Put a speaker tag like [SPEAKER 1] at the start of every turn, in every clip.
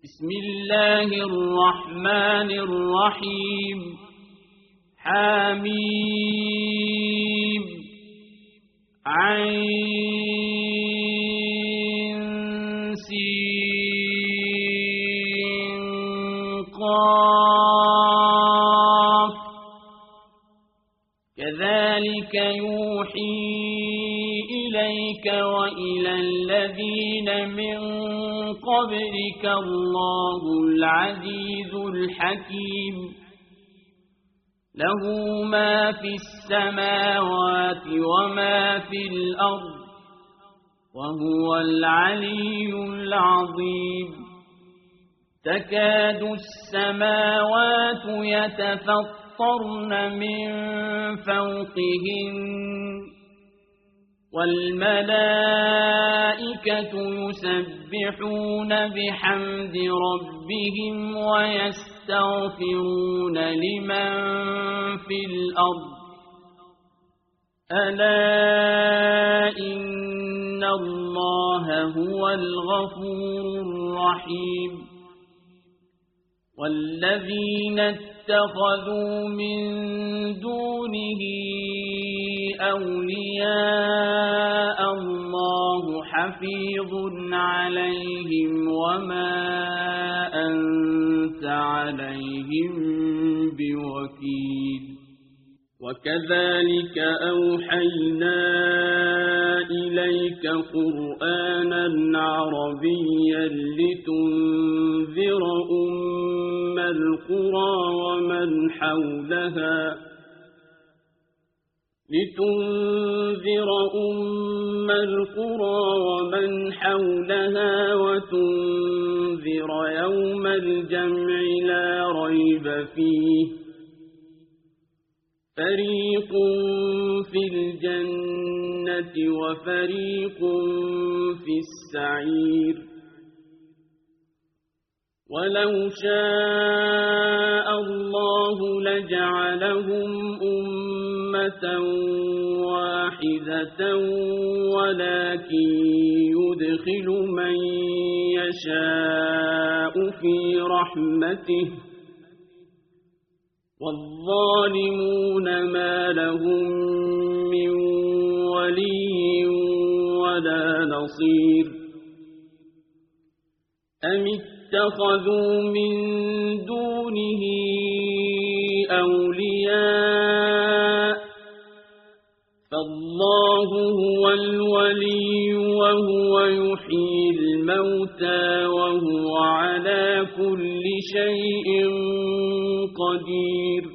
[SPEAKER 1] بسم الله الرحمن الرحيم حميم عين سين قاف كذلك يوحي إليك وإلى الذين من قبلك الله العزيز الحكيم له ما في السماوات وما في الأرض وهو العلي العظيم تكاد السماوات يتفطرن من فوقهن والملائكة يسبحون بحمد ربهم ويستغفرون لمن في الأرض ألا إن الله هو الغفور الرحيم والذين اتخذوا من دونه أولياء الله حفيظ عليهم وما أنت عليهم بوكيل وكذلك أوحينا إليك قرآنا عربيا لتنذر أم القرى ومن حولها وتنذر يوم الجمع لا ريب فيه فريق في الجنة وفريق في السعير ولو شاء الله لجعلهم أمة واحدة ولكن يدخل من يشاء في رحمته والظالمون ما لهم من ولي ولا نصير أم اتخذوا من دونه أولياء فالله هو الولي وهو يحيي الموتى وهو على كل شيء قدير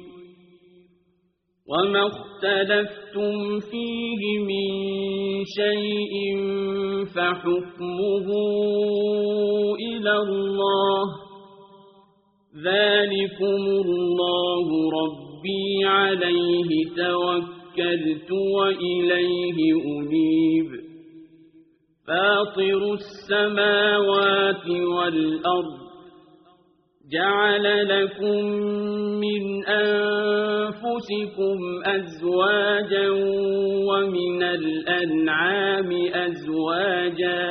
[SPEAKER 1] وما اختلفتم فيه من شيء فحكمه إلى الله ذلكم الله ربي عليه توكلت وإليه أنيب فاطر السماوات والأرض جعل لكم من أنفسكم أزواجا ومن الأنعام أزواجا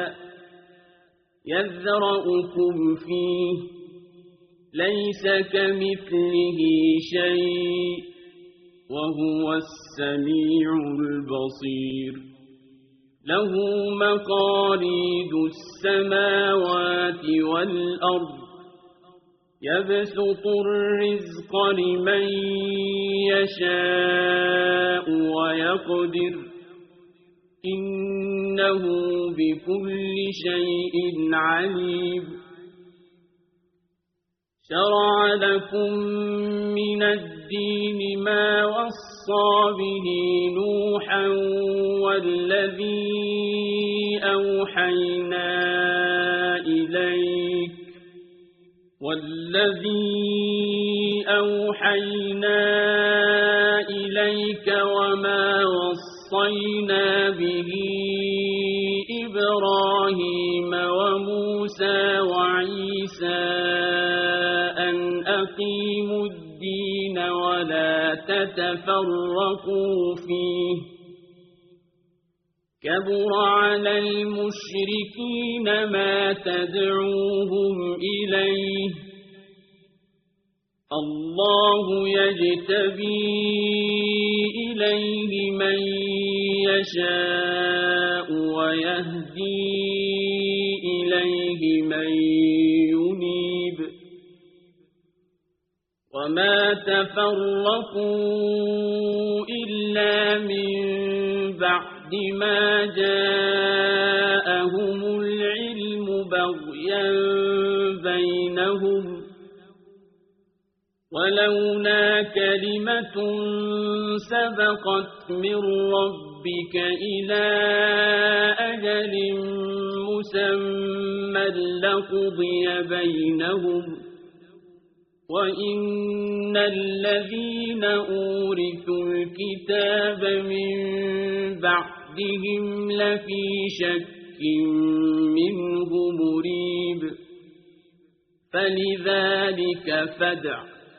[SPEAKER 1] يذرأكم فيه ليس كمثله شيء وهو السميع البصير له مقاليد السماوات والأرض يبسط الرزق لمن يشاء ويقدر إنه بكل شيء عليم شرع لكم من الدين ما وصى به نوحا والذي أوحينا إليك وما وصينا به إبراهيم وموسى وعيسى أن أقيموا الدين ولا تتفرقوا فيه كبر على المشركين ما تدعوهم إليه الله يجتبي إليه من يشاء ويهدي إليه من ينيب وما تفرقوا إلا من بعد ما جاءهم العلم بغيا بينهم ولولا كلمة سبقت من ربك إلى أجل مسمى لقضي بينهم وإن الذين أورثوا الكتاب من بعدهم لفي شك منه مريب فلذلك فادع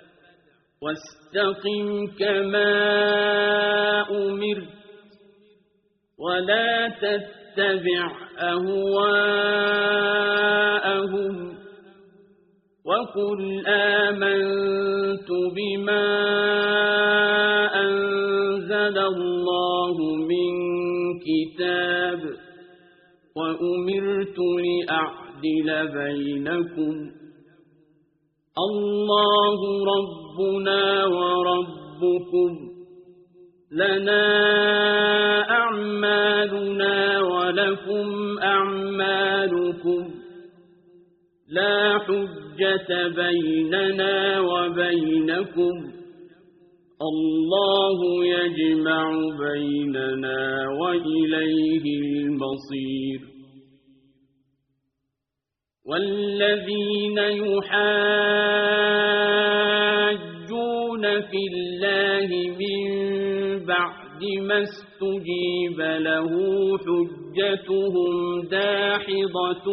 [SPEAKER 1] واستقم كما أمرت ولا تتبع أهواءهم وقل آمنت بما أنزل الله من كتاب وأمرت لأعدل بينكم الله ربنا وربكم لنا أعمالنا ولكم أعمالكم لا حجة بيننا وبينكم الله يجمع بيننا وإليه المصير والذين يحاجون في الله من بعد ما استجيب له حجتهم داحضة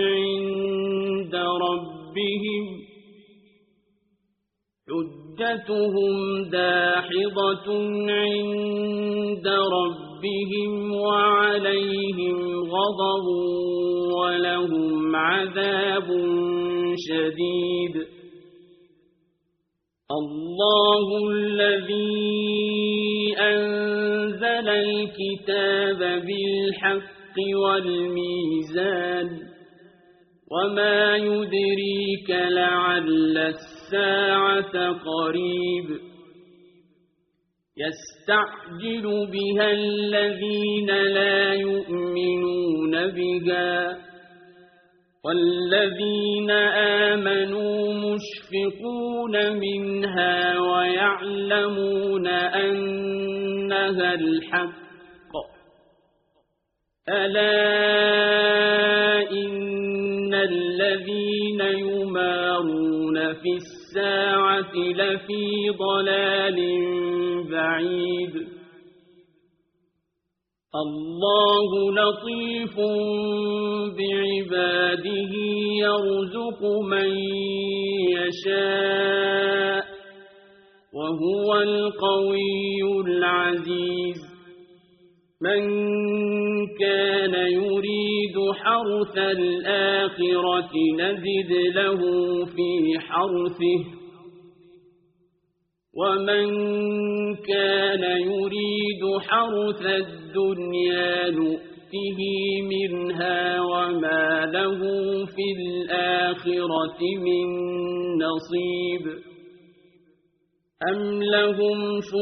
[SPEAKER 1] عند ربهم وعليهم غضب ولهم عذاب شديد الله الذي أنزل الكتاب بالحق والميزان وما يدريك لعل الساعة قريب يستعجل بها الذين لا يؤمنون بها والذين آمنوا مشفقون منها ويعلمون أنها الحق ألا إن الذين يمارون في الساعة لفي ضلال بعيد الله لطيف بعباده يرزق من يشاء وهو القوي العزيز من كان يريد حرث الآخرة نزد له في حرثه ومن كان يريد حرث الدنيا نؤته منها وما له في الآخرة من نصيب أم لهم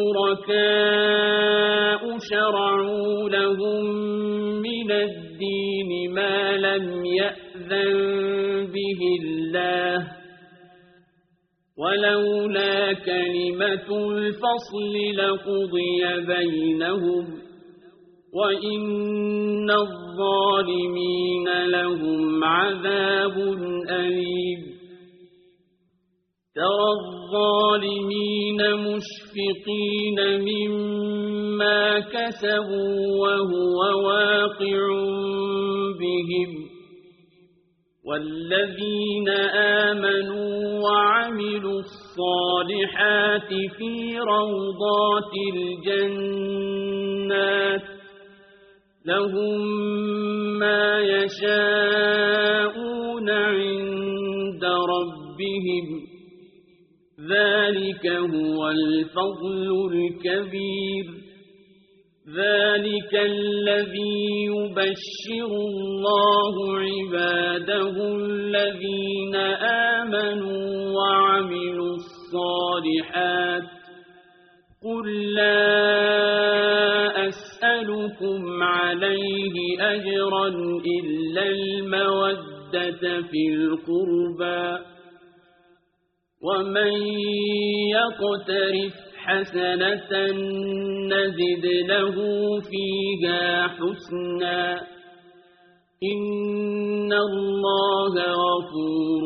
[SPEAKER 1] شركاء شرعوا لهم من الدين ما لم يأذن به الله ولولا كلمة الفصل لقضي بينهم وإن الظالمين لهم عذاب أليم ترى الظالمين مشفقين مما كسبوا وهو واقع بهم والذين آمنوا وعملوا الصالحات في روضات الجنات لهم ما يشاءون عند ربهم ذلك هو الفضل الكبير ذلك الذي يبشر الله عباده الذين آمنوا وعملوا الصالحات قل لا أسألكم عليه أجرا إلا المودة في القربى ومن يقترف حسنة نزد له فيها حسنا إن الله غفور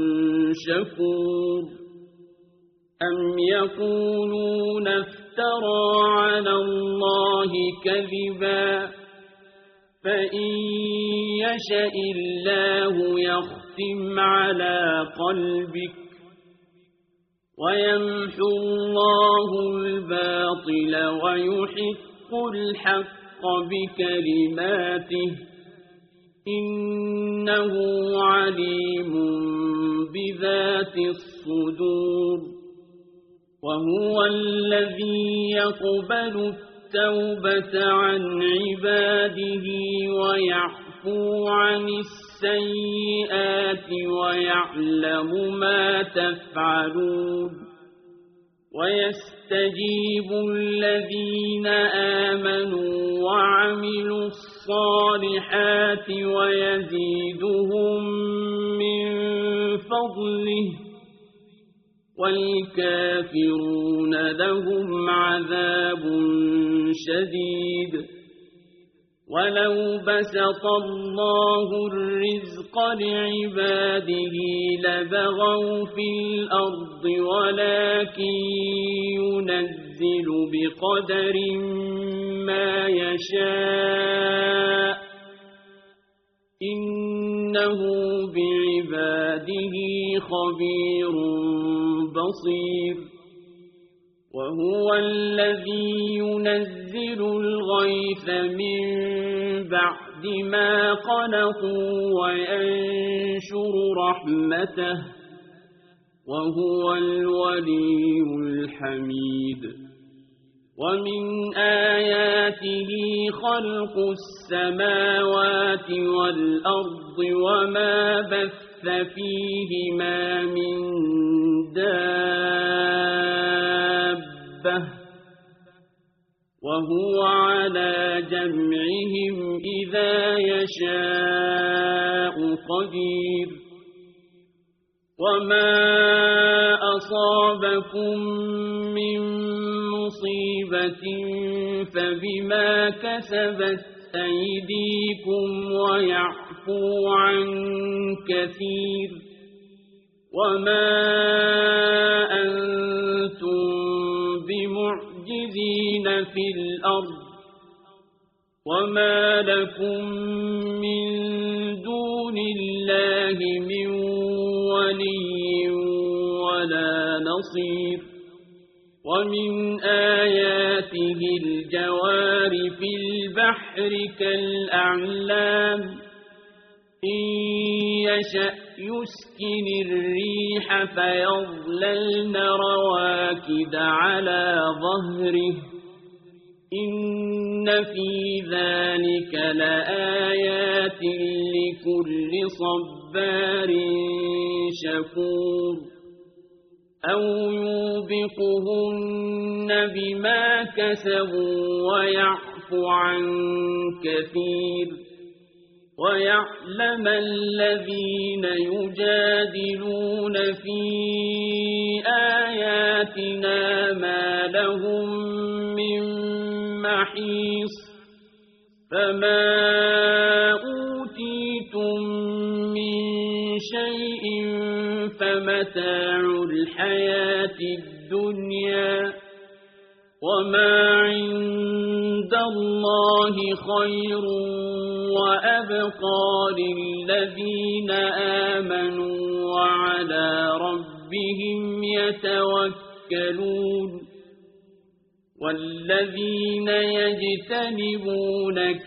[SPEAKER 1] شكور أم يقولون افترى على الله كذبا فإن يشأ الله يختم على قلبك ويمحو الله الباطل ويحق الحق بكلماته إنه عليم بذات الصدور وهو الذي يقبل التوبة عن عباده ويعفو عن السيئات ويعلم ما تفعلون ويستجيب الذين آمنوا وعملوا الصالحات ويزيدهم من فضله والكافرون لهم عذاب شديد ولو بسط الله الرزق لعباده لبغوا في الأرض ولكن ينزل بقدر ما يشاء إنه بعباده خبير بصير وهو الذي ينزل الغيث من بعد ما قنطوا وينشر رحمته وهو الولي الحميد ومن آياته خلق السماوات والأرض وما بث فيهما من دابة وهو على جمعهم إذا يشاء قدير وما أصابكم من مصيبة فبما كسبت أيديكم ويعفو عن كثير وما أنتم بمعجزين في الأرض وما لكم من دون الله من ولي ولا نصير ومن آياته الجوار في البحر كالأعلام إن يشأ يسكن الريح فيظللن رواكد على ظهره إن في ذلك لآيات لكل صبار شكور أو يوبقهن بما كسبوا ويعفو عن كثير ويعلم الذين يجادلون في آياتنا ما لهم من محيص فما أوتيتم من شيء فمتاع الحياة الدنيا وما عند الله خير وأبقى للذين آمنوا وعلى ربهم يتوكلون والذين يجتنبون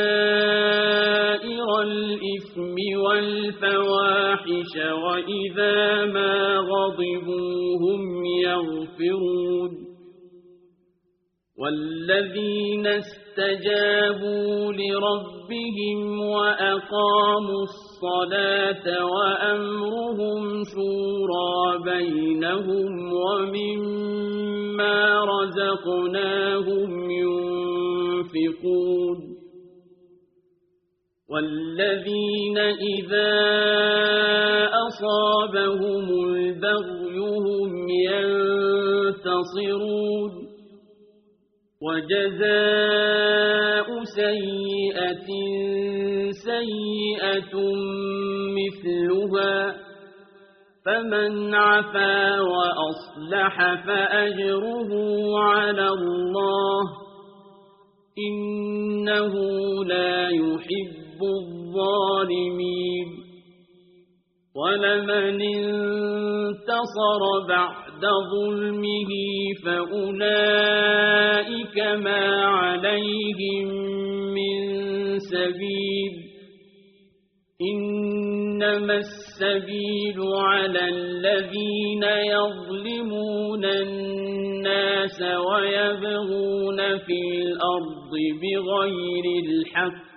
[SPEAKER 1] كبائر الإثم والفواحش وإذا ما غضبوا هم يغفرون والذين استجابوا لربهم وأقاموا الصلاة وأمرهم شورى بينهم ومما رزقناهم ينفقون والذين إذا أصابهم البغي هم ينتصرون وجزاء سيئة سيئة مثلها فمن عفا وأصلح فأجره على الله إنه لا يحب الظالمين ولمن انتصر بعد ظلمه فأولئك ما عليهم من سبيل إنما السبيل على الذين يظلمون الناس ويبغون في الأرض بغير الحق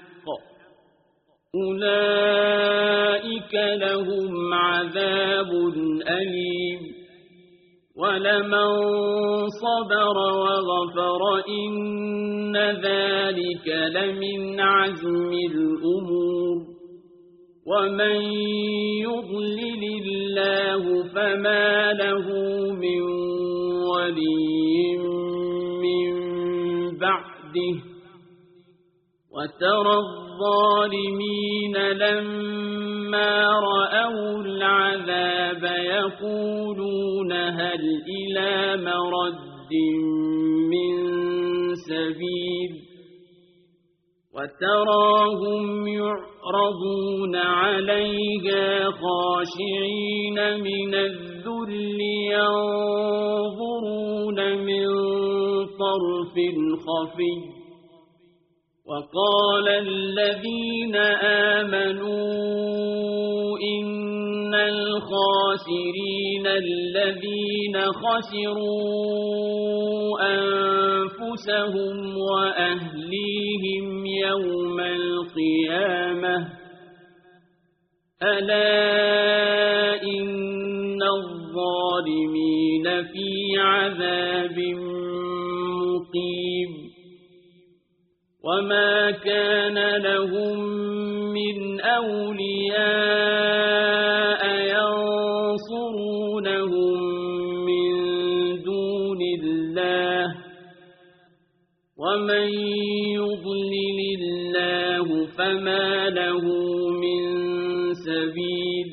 [SPEAKER 1] أولئك لهم عذاب أليم ولمن صبر وغفر إن ذلك لمن عزم الأمور ومن يضلل الله فما له من ولي من بعده وترى الظالمين لما رأوا العذاب يقولون هل إلى مرد من سبيل وتراهم يعرضون عليها خاشعين من الذل ينظرون من طرف خفي وقال الذين آمنوا إن الخاسرين الذين خسروا أنفسهم وأهليهم يوم القيامة ألا إن الظالمين في عذاب مقيم وما كان لهم من أولياء ينصرونهم من دون الله ومن يضلل الله فما له من سبيل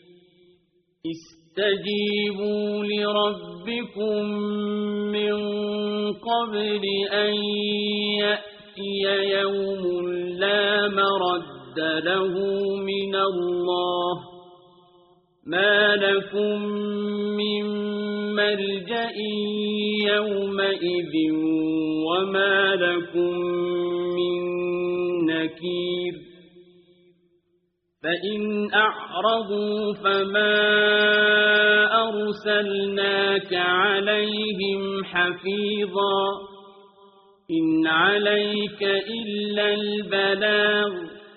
[SPEAKER 1] استجيبوا لربكم من قبل أن يأتي يوم لا مرد له من الله ما لكم من ملجأ يومئذ وما لكم من نكير فإن أعرضوا فما أرسلناك عليهم حفيظا إن عليك إلا البلاغ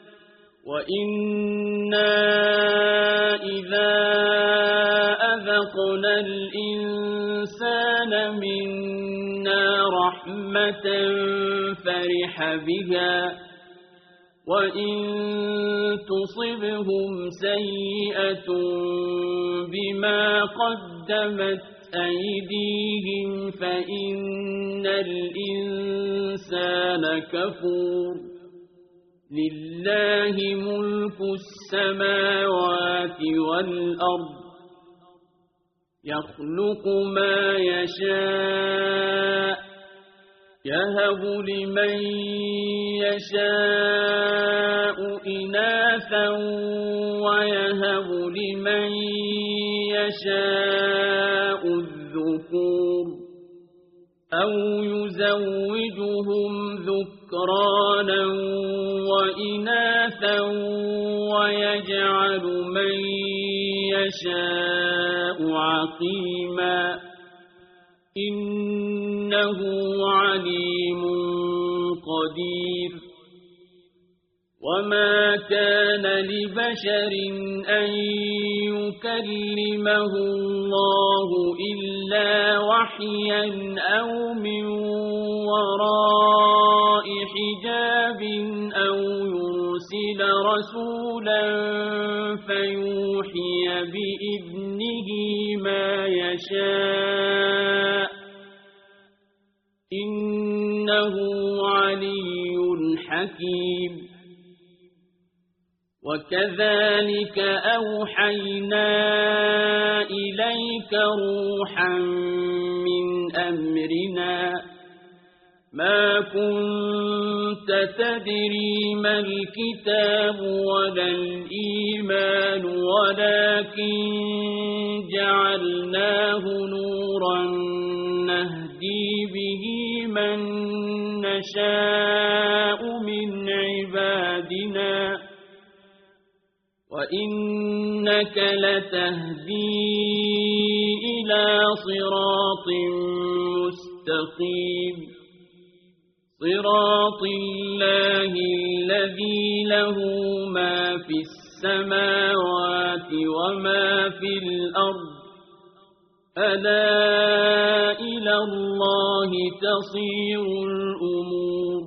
[SPEAKER 1] وإنا إذا أذقنا الإنسان منا رحمة فرح بها وإن تصبهم سيئة بما قدمت أيديهم فإن الإنسان كفور لله ملك السماوات والأرض يخلق ما يشاء يهب لمن يشاء إناثا ويهب لمن يشاء الذكور أو يزوجهم ذكرانا وإناثا ويجعل من يشاء عقيما إنه عليم قدير وما كان لبشر أن يكلمه الله إلا وحيا أو من وراء حجاب أو يرسل رسولا فيوحي بإذنه ما يشاء إنه علي حكيم وكذلك أوحينا إليك روحا من أمرنا ما كنت تدري ما الكتاب ولا الإيمان ولكن جعلناه نورا نهدي به من نشاء من عبادنا وإنك لتهدي إلى صراط مستقيم صراط الله الذي له ما في السماوات وما في الأرض ألا إلى الله تصير الأمور